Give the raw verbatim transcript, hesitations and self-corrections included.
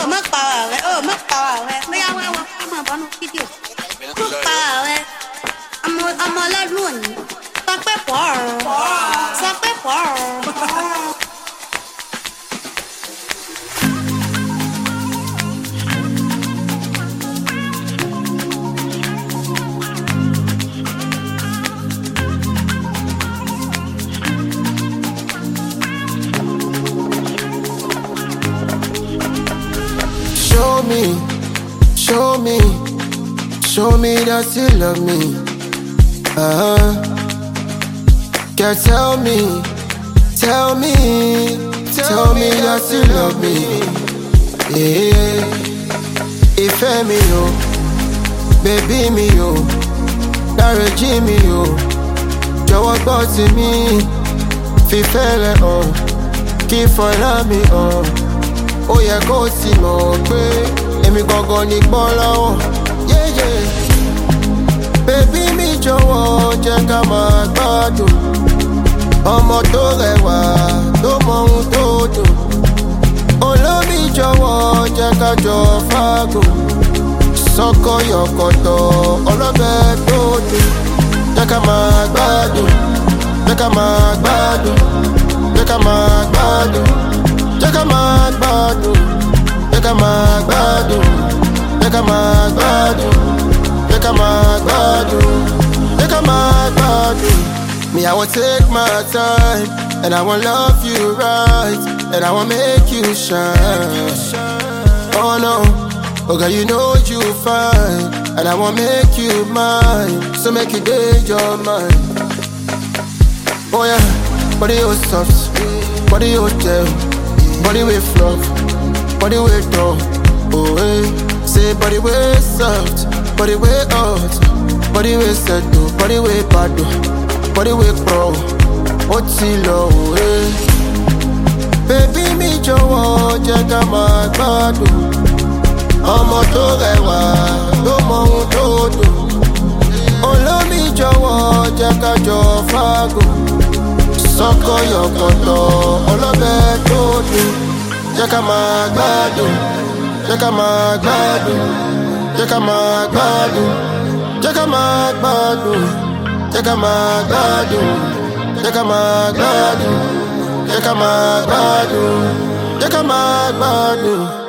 oh, má pa ààrẹ, oh, má pa ààrẹ. Bóyá wá wá, ká máa bọ́nú fídíò. Má pa ààrẹ. Ọmọ ọmọ ọlọ́dún òní. Sọ pé pọ̀ ọ̀rọ̀. Sọ pé pọ̀ ọ̀rọ̀. Show me, show me, show me that you love me. Uh-huh. Girl, tell me, tell me, tell me that you love me. Yeah, ìfẹ́ mi o, baby mi o, dáríjì mi o, jọ̀wọ́ gbọ́ tèmi, fìfẹ́ rẹ hàn, kí fọlá mi hàn. Ó yẹ kó ti mọ̀ pé èmi gangan ní gbọ́n lọ́wọ́. Yéyé bébí mi jọ̀wọ́ jẹ́ ká máa gbádùn. Ọmọ tó rẹwà tó mọ ohun tó dùn. Olómi jọ̀wọ́ jẹ́ ká jọ fágùn. Sọ́kọ yọ̀kọ̀tọ̀ ọlọ́bẹ̀ tó dùn. Jẹ́ ká máa gbádùn. Jẹ́ ká máa gbádùn. Jẹ́ ká máa gbádùn. Jẹ́ ká máa gbádùn, jẹ́ ká máa gbádùn, jẹ́ ká máa gbádùn, jẹ́ ká máa gbádùn, jẹ́ ká máa gbádùn. Me, I will take my time, and I will love you right, and I will make you shine. Oh no, oh girl, you know you fine, and I will make you mine, so make you day your mind. Oh yeah, body you soft, body you gel. Body way fluff, body way dull. Oh hey, say body way soft, body way hot, body way settle, body way bad, body way pro. Oti low hey, baby mi jọ̀wọ́ jẹ́ ká máa gbádùn. Ọmọ tó rẹwà tó mọ ohun tó dùn. Olómi jọ̀wọ́ jẹ́ ká jọ fágùn. Sọ́kọ yọ̀kọ̀tọ̀ ọlọ́bẹ̀ tó dùn. Jẹ́ ká máa gbádùn, jẹ́ ká máa gbádùn, jẹ́ ká máa gbádùn, jẹ́ ká máa gbádùn, jẹ́ ká máa gbádùn, jẹ́ ká máa gbádùn, jẹ́ ká máa gbádùn, jẹ́ ká máa gbádùn.